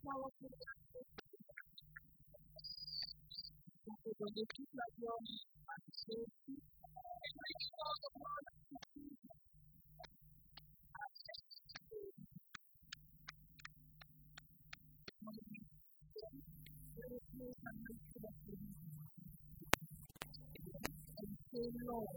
Lord,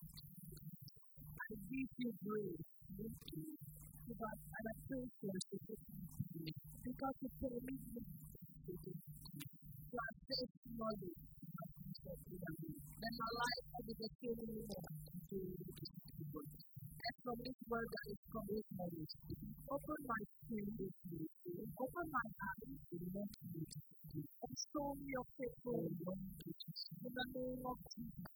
I give you grace. Because I pray for you. Because you promised me to accept money. And my life will be the same anymore. And from this word that is commitment, open my spirit, open my eyes, and show me your faithfulness. In the name of Jesus.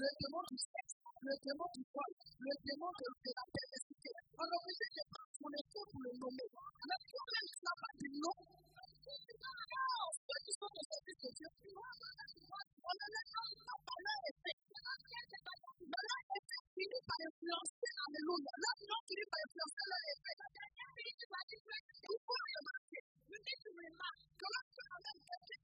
le démon du sexe, le démon du vol, le démon de la perversité. On est obligé de prendre son époux pour le nommer. Mais pour les gens n'a pas du nom, ceux qui sont au service de Dieu, on ne les nomme pas par leur effet. Mais leur effet finit par influencer, alléluia. Leur nom finit par influencer leur effet. Il faut remarquer que lorsque on aime quelqu'un,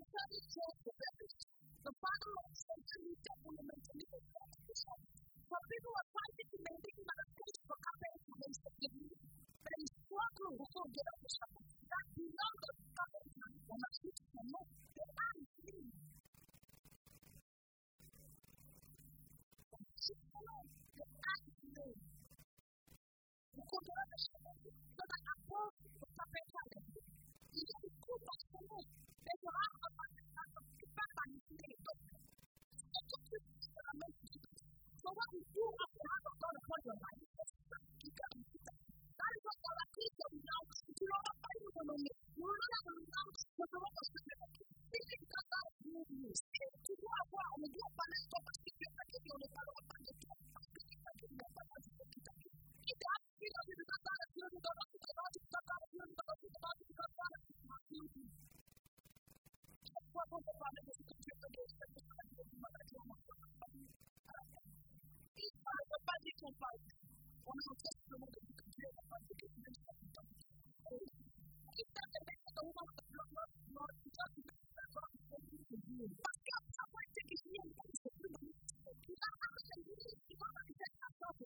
The Father of Satan is fundamentally the competition. But people are fighting to maintain that space for campaign information. They struggle to get up the shovel. That's not the campaign on a switch to know. They are free. They are free. You go to the shovel. But I have both the campaign challenge. You get the coup of the shovel. They will have a so what you do after you have God upon your life, you can do that. That is what God has said now. You know what I do on me. You know what I do now. You know what I do now. This is God that you use. To do a war with your father, so much to get back in your father, and the top. If God is not in the God of your God, the God of your God, the God of your God, the God of your God, what was the father was to get against the mother of your mother? If I was by the fight, one of the testimony that you can hear about the goodness of the God. If that the next one of the blood, Lord, you just make that God is able to do. But God, someone take his name and say, you know, you don't have to say, you don't have to say, I'm sorry.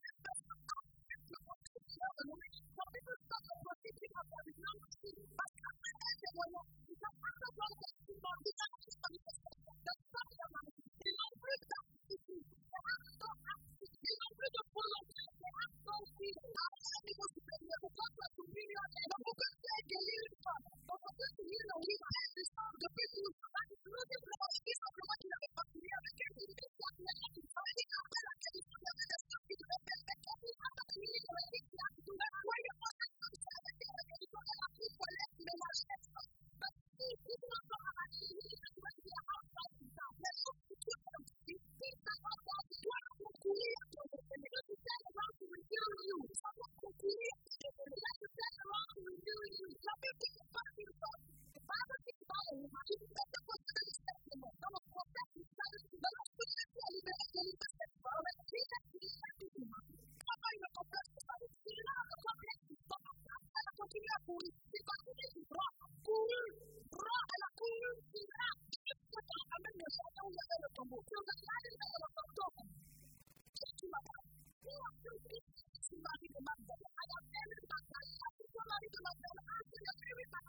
Some people start to thinking about it now, but God, you don't have to go to the Lord, you don't have to study the Lord. That's not the man. You don't bring that to you. You don't bring the full of it. They have no fear. Now, people to say, they will talk about the million, and the book of say, they live in fun. But for them to hear the way I have this song, the people who are looking for the peace of the one in the family, and they can do this one, and they can find it out, and they can do it, and they can do it, and they can do it, and they can do it, and they can do it, where you want to do it, and they can do it, and they can do it, for less than a month. But these people are not actually really the way they are outside of town. They're not to do them. These things are not about to do it, to do it, and they don't stand around to reveal you. Some of them do it, and they like to stand around to reveal you. Some of them think about themselves. The Bible thinks about it. You have to do that because it is testimony. Some of them that is telling you that I'm still in the living and getting the testimony. But see that you need to do it. Come on, you're confessed about it. See that I'm confessed. Stop. And I'm continue to do it. Because it is wrong. Cool. Wrong. And I'm cool. See that. I'm in the shadow of the tomb. So the light is not going to stop. Just to my God. You are still thinking. Somebody to my God. I am very bad. Somebody to my God. I'm very bad.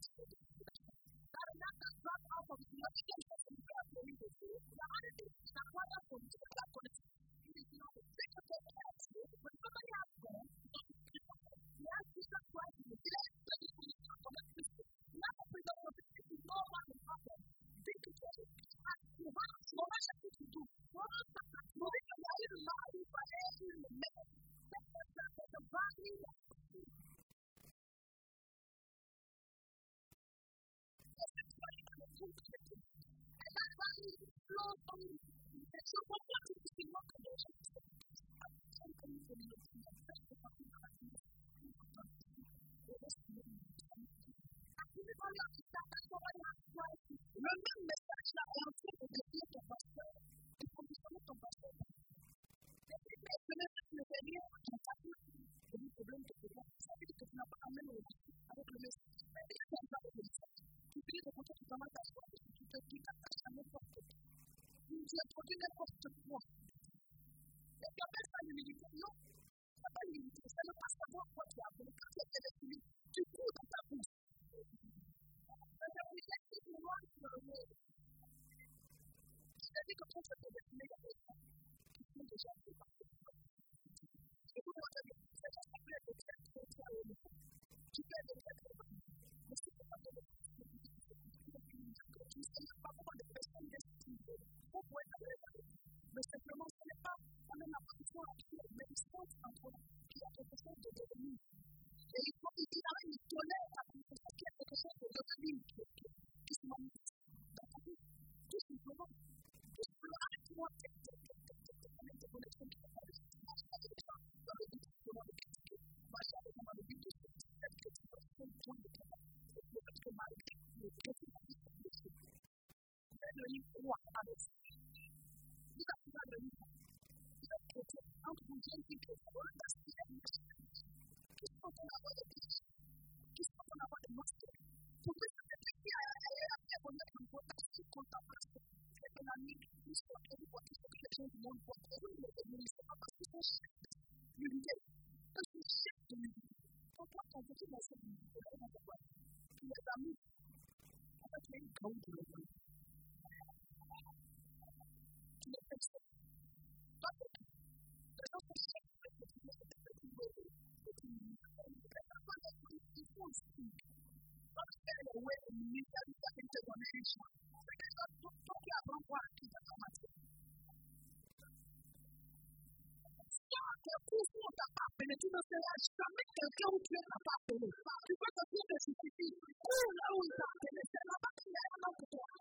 Mais tu ne seras jamais quelqu'un où tu es capable de le faire. Tu peux te dire que c'est suffit. Où là où il t'a appelé, c'est là-bas qu'il y a un homme pour toi.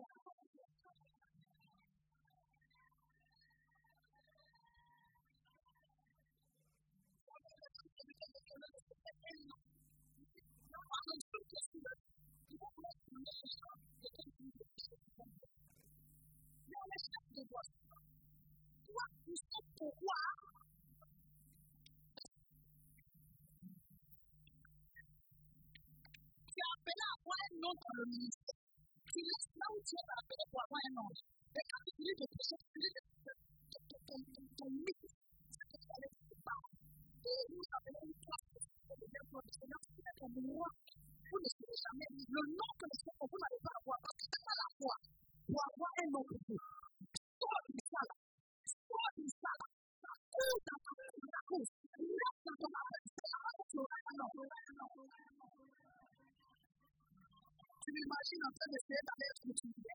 Dans le ministère, tu laisses là où tu es appelé pour avoir un ange. Et quand tu lis quelque chose, tu lis ton mythe, c'est que tu allais te parler. Et vous avez une place pour le bien du Seigneur, c'est comme moi. Vous ne serez jamais le nom que le Seigneur, vous n'allez pas avoir, parce que c'est pas la foi pour avoir un nom pour vous. Sors du salle, ça court dans ta course, laisse dans ton appel, c'est là où tu auras un nom. Tu m'imagines en train d'essayer d'aller être utilisé.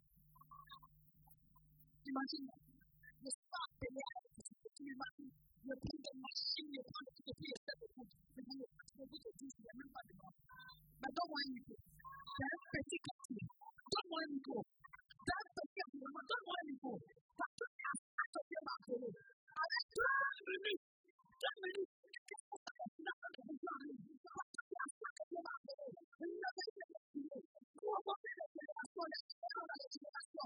Imagine, ne suis pas appelé à être utilisé. Tu m'imagines, le prix des machines, le prix de tout, essaie de tout. Je dis, je vous te dis, il n'y a même pas de nom. Mais donne-moi un micro. C'est un petit quartier. Donne-moi un micro. Dans un petit environnement, donne-moi un micro. Parce que c'est un quartier m'appeler. Avec 2 minutes. 2 minutes. Qu'est-ce que ça fait? Dans un quartier m'appeler. Parce que c'est un quartier m'appeler. Il n'y a pas de question. Pour augmenter les générations, les générations dans les générations.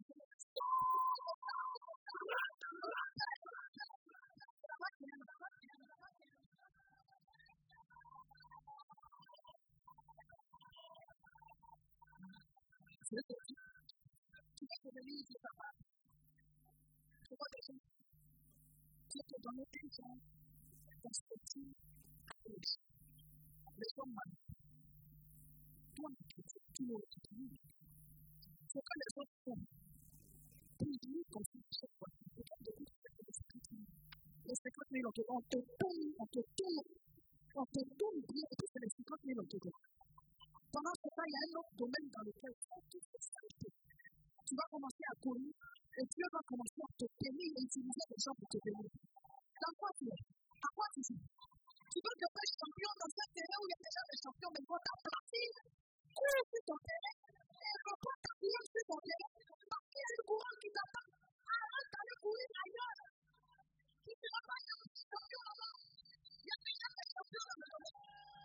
Tu vas devenir Dieu papa. Tu vois des gens qui te donnent un genre de perspective à eux. Les hommes toi, tu nous dis. C'est que les autres font. Puis nous, comme ça, chaque fois, c'est comme de les 50 000 on te tourne bien, et puis c'est les 50 000 on te donne. Pendant ce temps, il y a un autre domaine dans lequel tu vas commencer à courir, et Dieu va commencer à te bénir et utiliser les gens pour te bénir. Dans quoi tu es? À quoi tu es? Tu veux devenir champion dans un terrain où il y a déjà des champions, mais quand tu as placé, cours sur ton terrain, et reprends ta course sur ton terrain, parce qu'il y a une courant qui t'attend. Arrête d'aller courir ailleurs. Tu ne vas pas être champion là-bas. Il y a déjà des champions dans le domaine.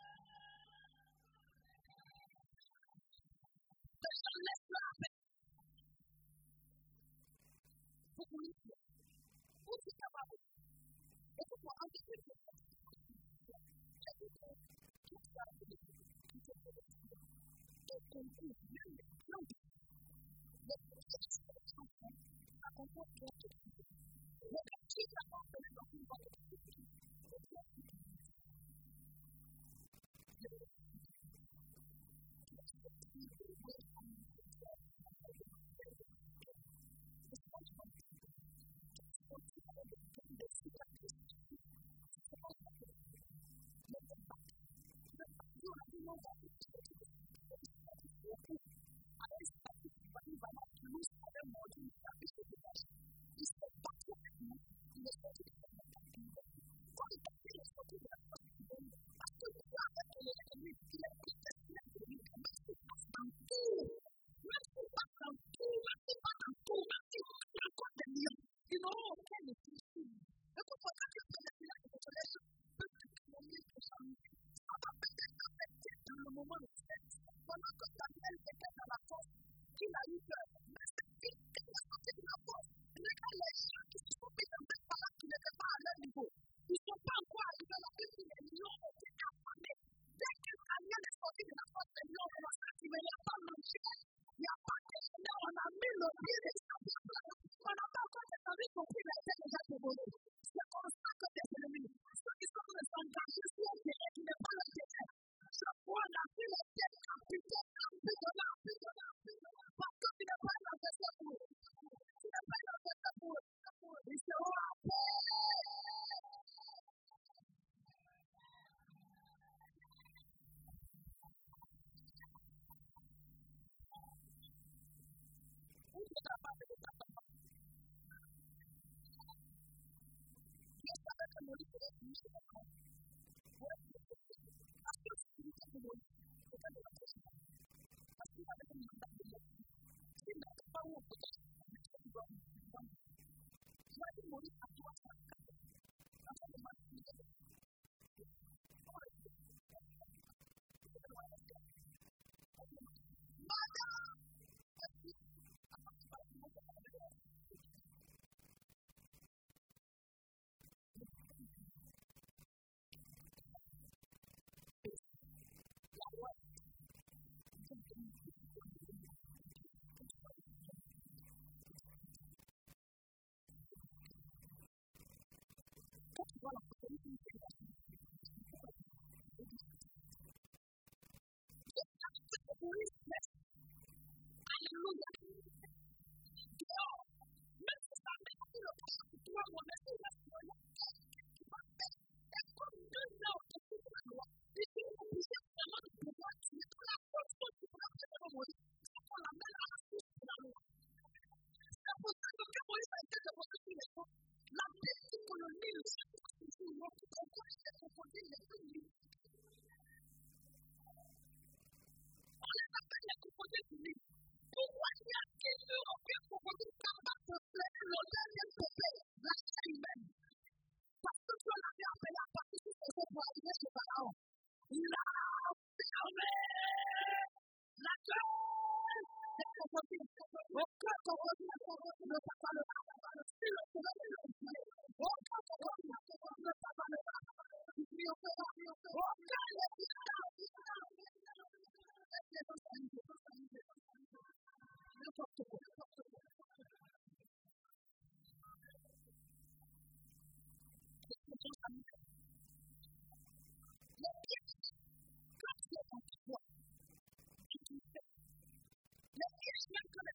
Les gens laissent la paix. Vous voulez dire, vous êtes capable. Et vous pouvez en dire que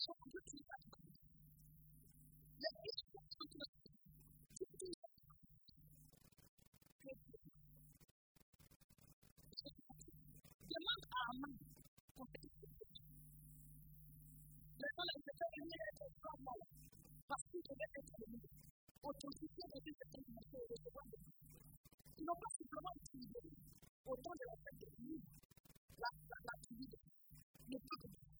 Ils n'ont pas simplement utilisé autant de la fête de Dieu, l'activité, le peu de Dieu.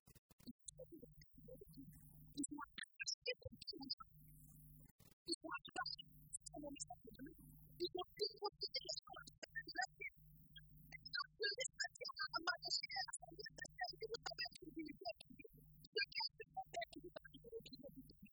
Ils sont attachés comme chose. Ils sont attachés à mon message de Dieu. Ils ont développé des choses de la vie. Et donc, le message de la magie, la santé, la santé, le travail qui est lié à Dieu. Ce qui est le problème qui est arrivé au Dieu.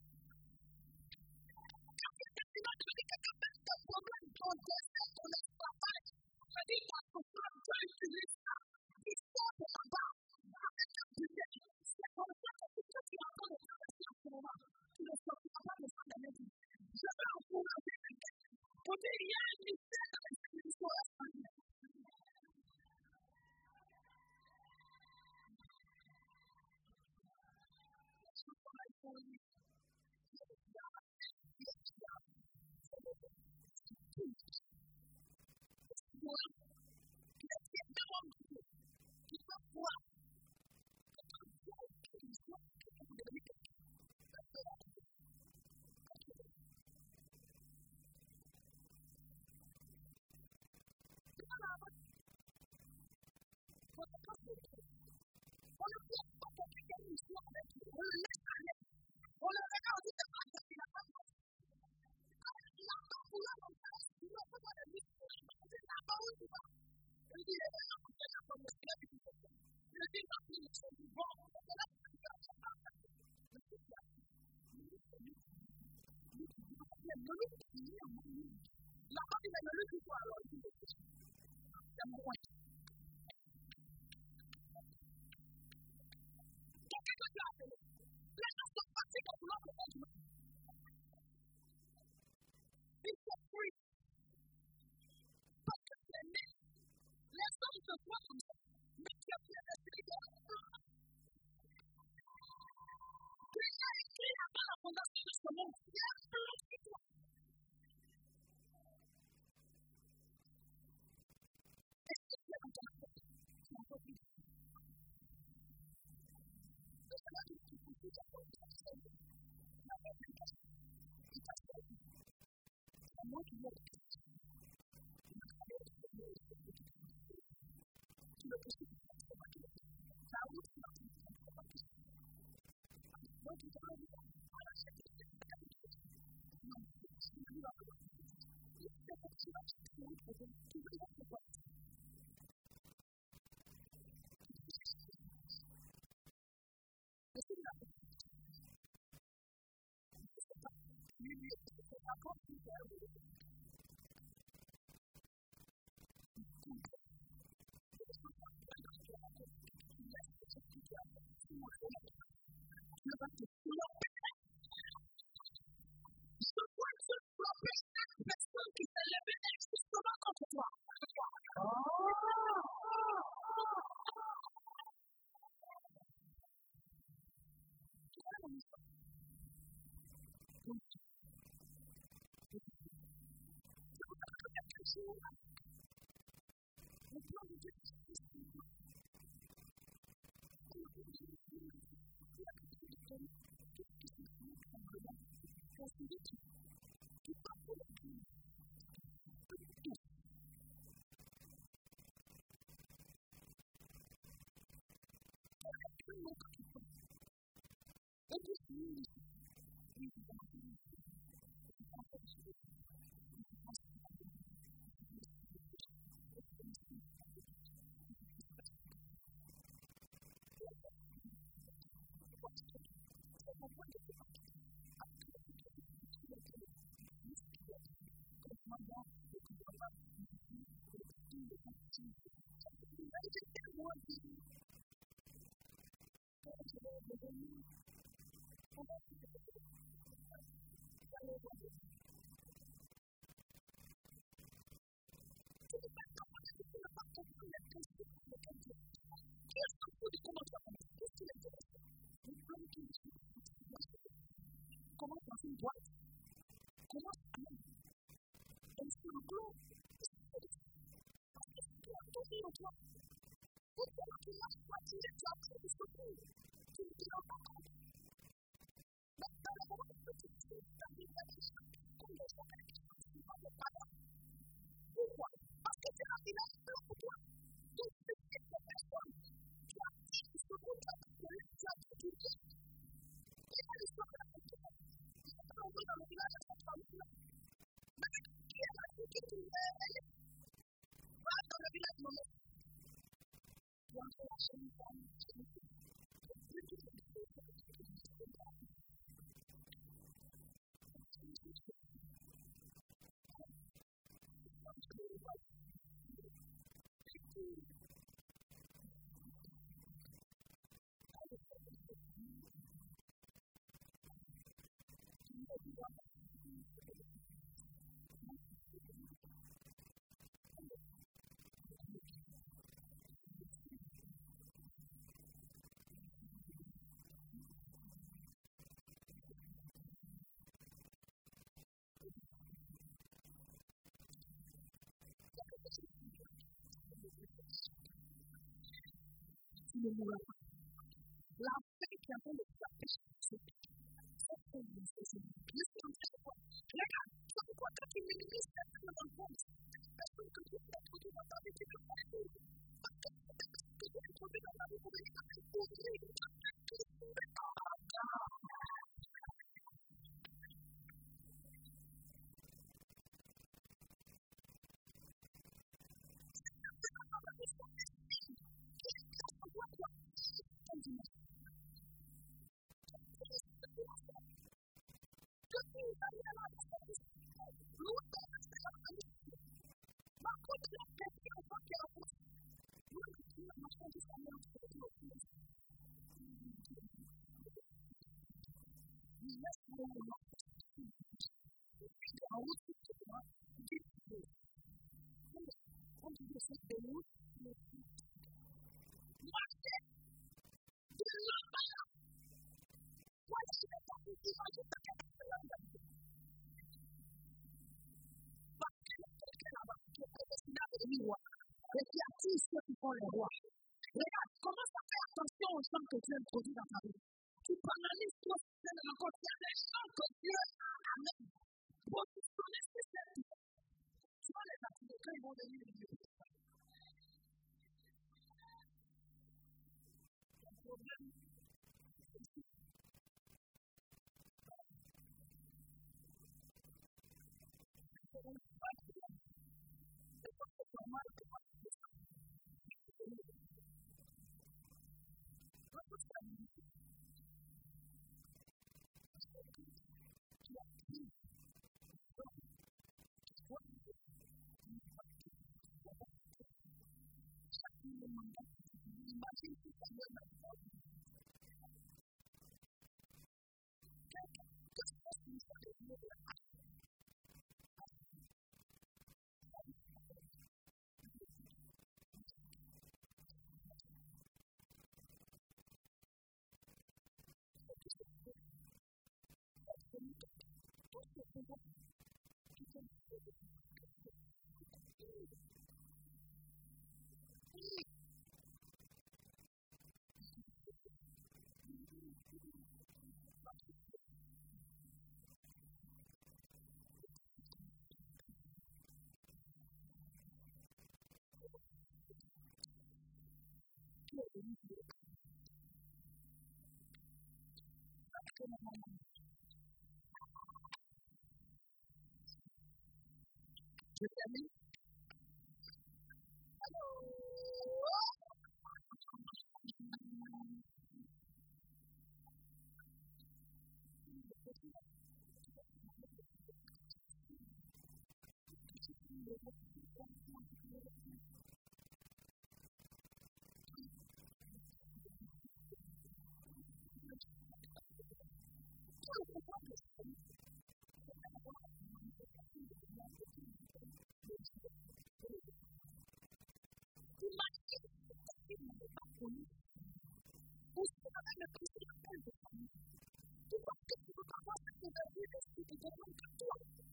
Quand il est arrivé à Dieu, il y a un problème dans le travail. C'est-à-dire qu'on peut pas utiliser ça. Il faut de la base. C'est comme ça que tu as encore le traverser en ce moment. Tu ne sortiras pas de ça de la vie. Je vais encourager quelqu'un. Pour dire, il y a un mystère dans les émissions espagnoles. commence à même. Et c'est le groupe. Parce que tu as toujours en toi. Pourquoi tu n'as pas tiré tu as pris du secours. Tu ne te rends pas compte. Mais dans le moment où tu tires, tu as des choses comme des gens qui ne vont pas là. Pourquoi? Parce que tu as une action pour toi. Donc, tu es cette personne. Tu as dit du secours, tu as dit tu as dit du bien. Et là, l'histoire de la question. Tu peux l'envoyer dans le village à cette famille-là. Mais qui est la fille qui t'ouvre? Va dans le village de l'homme. Tu as fait la chaîne de famille. La paix qui a fait le sacrifice, regarde, c'est pourquoi quand tu minimises certaines rencontres, personne que tu peux trouver dans ta vie, tu peux pas trouver. Parce que tu peux trouver dans ta vie pour venir à t'ouvrir, tu peux trouver en regard. Et qui attire ceux qui font les rois. Regarde, commence à faire attention aux gens que Dieu introduit dans ta vie. Tu banalises toi, c'est encore il y a des gens que Dieu a même positionnés sur cette vie. Tu vas les attirer quand ils vont venir les Dieu. Le problème, c'est ici. C'est pas que normal que moi, imagine si ça vient maintenant. Qu'est-ce que c'est ça que Dieu veut? Je termine. Tu vois que tu peux pas voir ce que tu as vu, ce que tu te demandes à toi.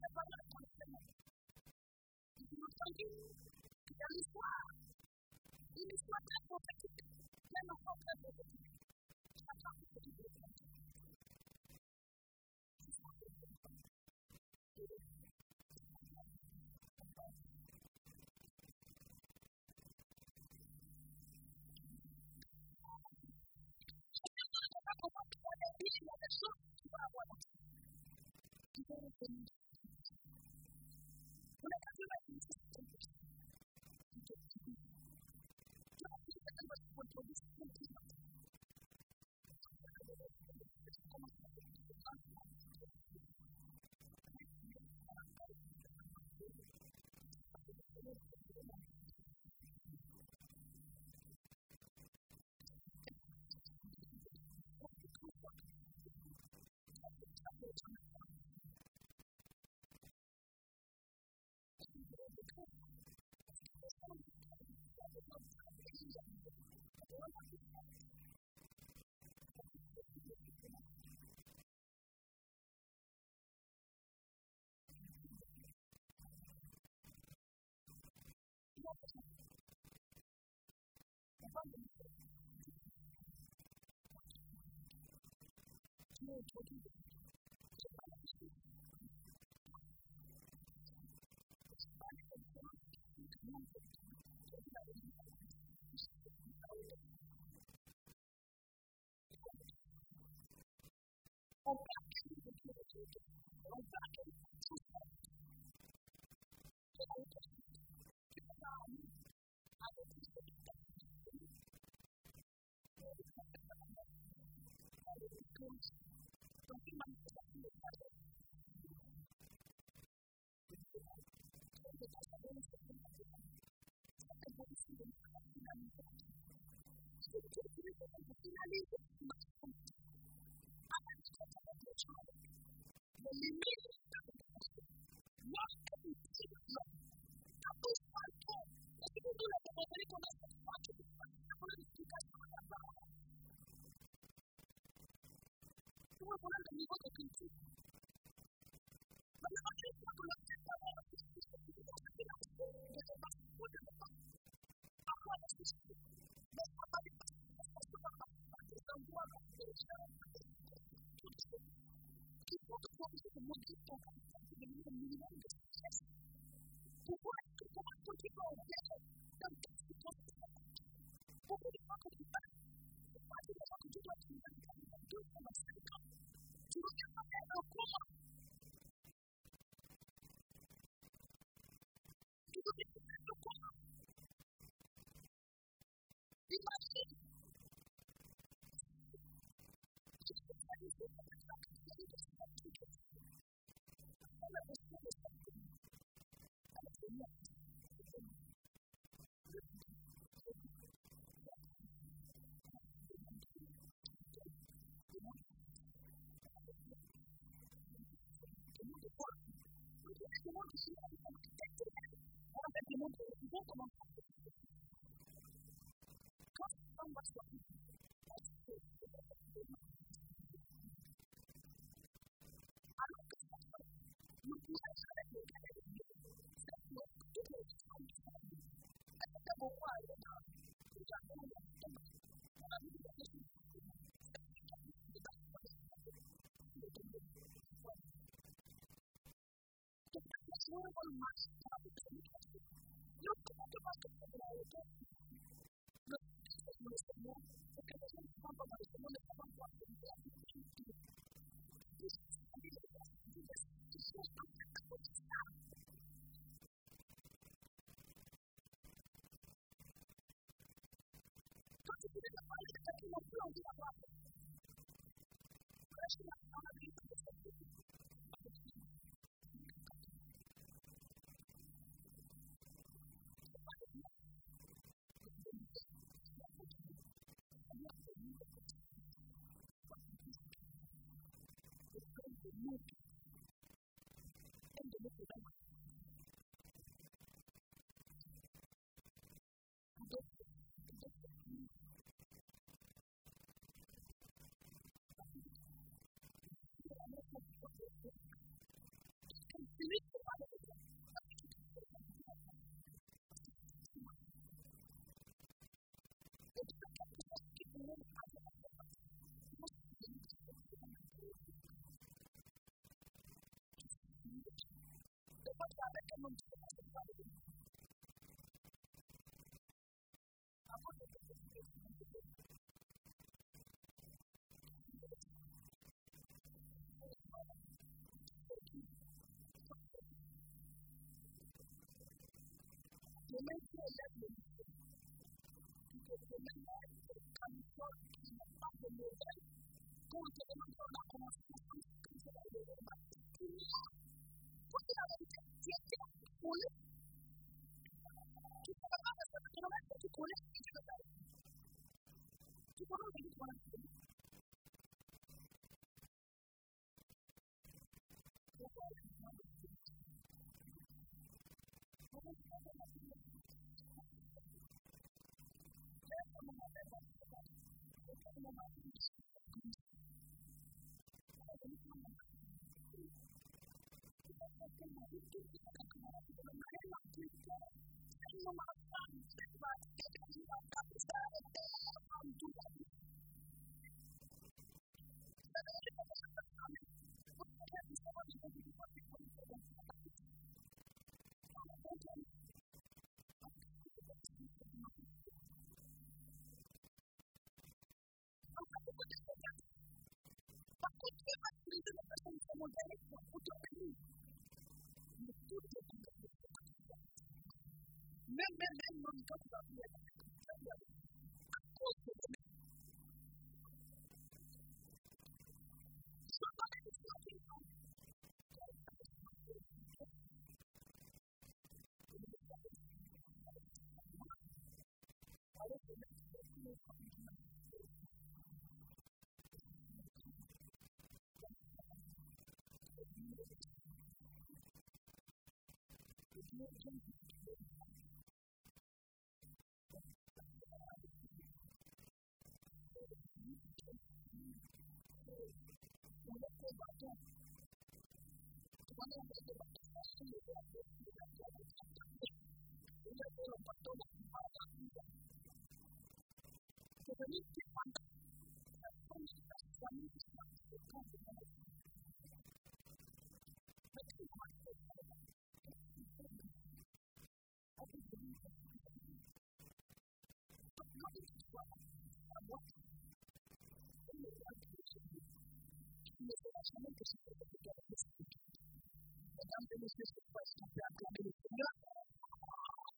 Une histoire très prophétique, même encore très prophétique.